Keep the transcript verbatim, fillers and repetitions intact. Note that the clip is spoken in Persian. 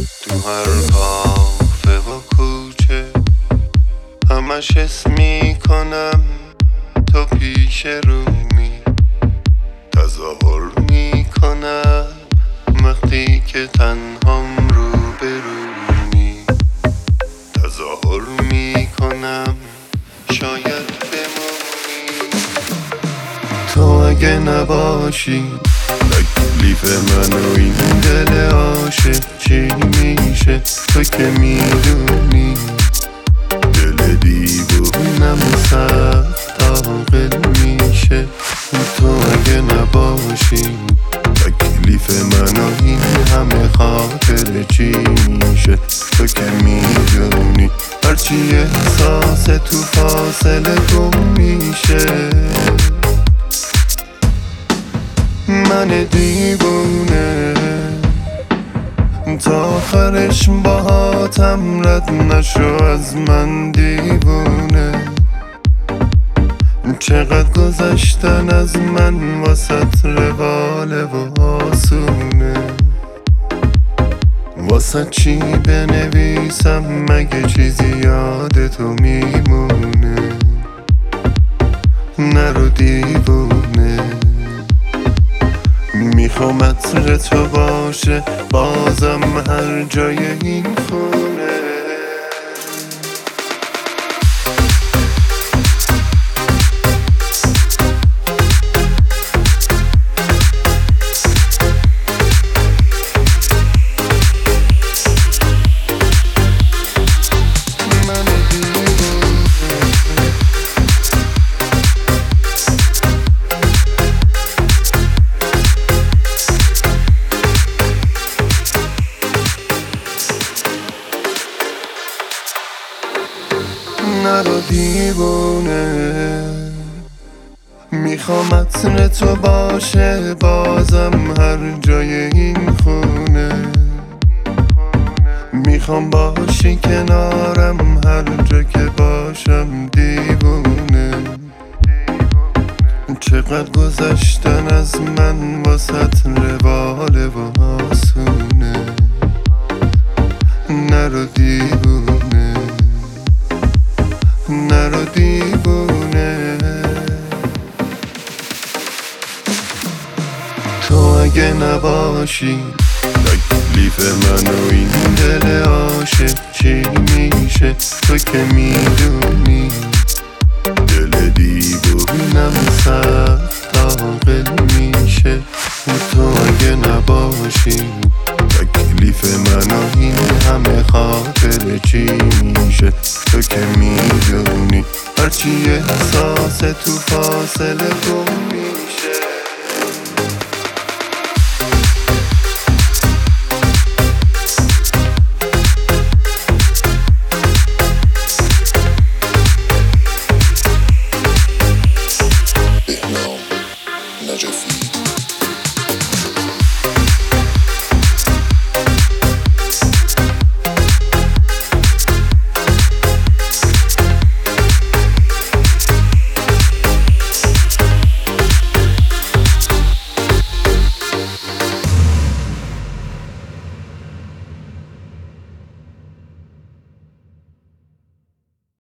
تو هر کافه و کوچه همش حس میکنم تو پیش رومی، تظاهر میکنم وقتی که تنهام رو برومی، تظاهر میکنم شاید بمونی. تو اگه نباشی تکلیف من و این دل عاشق چی میشه؟ تو که میدونی دل دیوونم سخت عاقل میشه. تو اگه نباشی تکلیف من و این همه خاطر چی میشه؟ تو که میدونی هرچی احساس تو فاصله گم میشه. من دیوونه تا آخرش باهاتم رد نشو از من دیوونه. چقدر گذشتن از من واسط رواله و آسونه. واسه چی بنویسم مگه چیزی یاد تو میمونه؟ نرو دیوونه، میخوام عطر تو باشه بازم هر جای این خونه. نرو دیوونه، میخوام عطر تو باشه بازم هر جای این خونه. میخوام باشی کنارم هر جا که باشم دیوونه. چقدر گذشتن از من واسط رواله و آسونه. نرو دیوونه، نرو دیوونه. تو اگه نباشی تکلیف من و این دل عاشق چی میشه؟ تو که میدونی دل دیوونم سخت عاقل میشه. تو اگه نباشی تکلیف من و این همه خاطر چی میشه؟ تو که میدونی هرچی احساس تو فاصله گم میشه.